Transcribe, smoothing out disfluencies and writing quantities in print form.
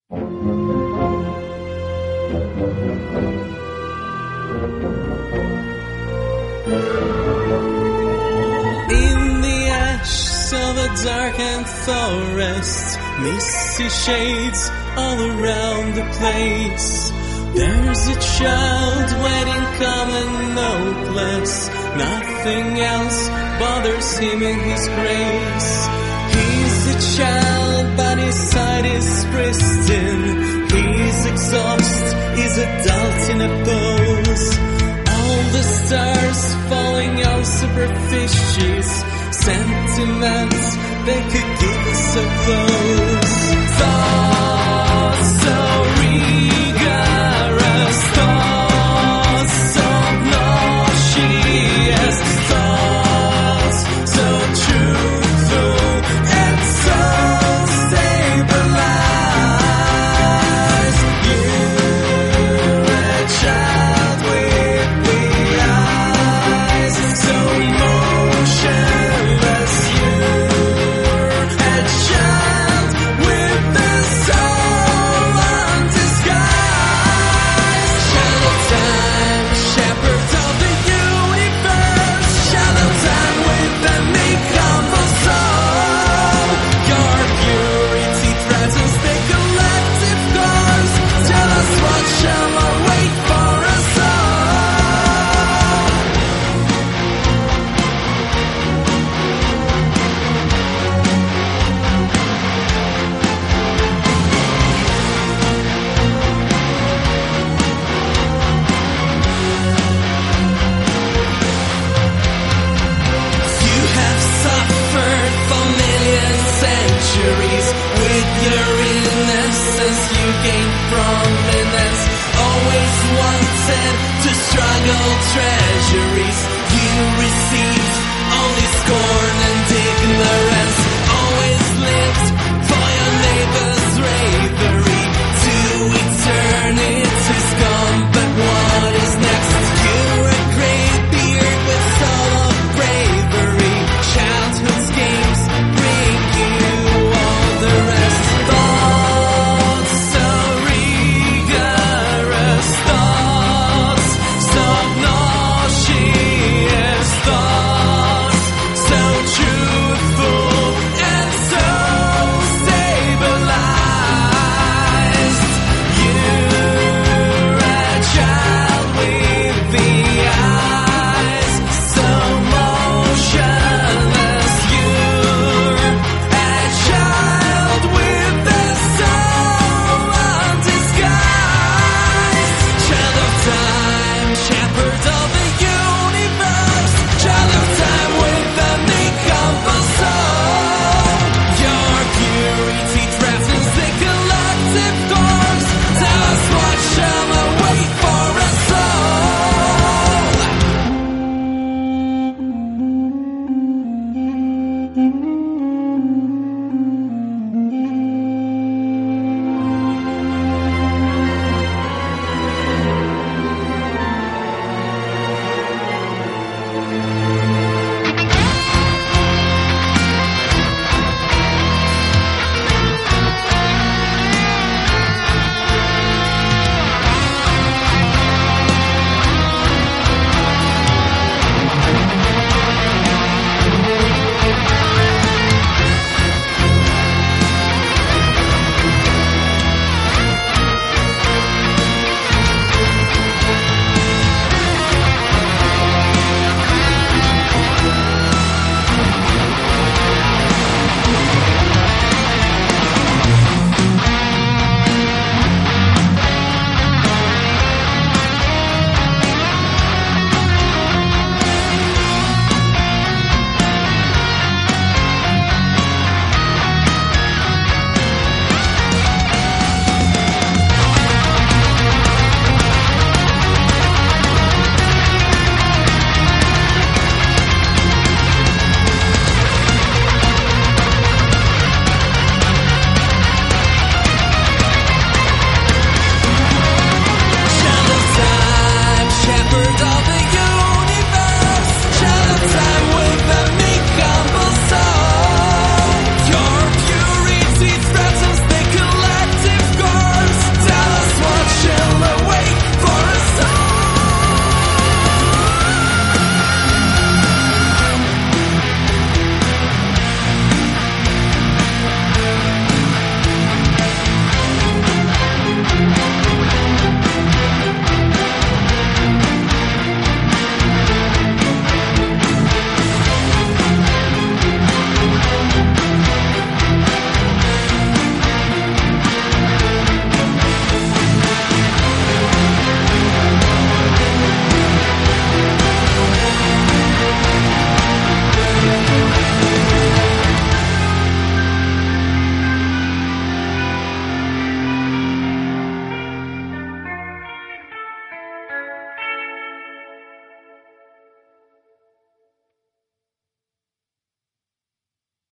In the ash of a darkened forest, misty shades all around the place. There's a child waiting calm and hopeless. Nothing else bothers him in his grace. He's a child, but his sight is pristine. He's exhausted, he's a adult in a pose. All the stars falling on superficies, sentiments they could give us so close. Thoughts so rigorous, thoughts so nauseous, thoughts so truthful and so stabilized. You're a child with the eyes so emotionless. You're a child with the soul undisguised. Shadow time, shepherd of the universe. Shadow time with a meek humble soul. Your purity threatens the collective course. Tell us what shall await for us all. You have suffered for million centuries. With your innocence you gained prominence. Always wanted to struggle, tread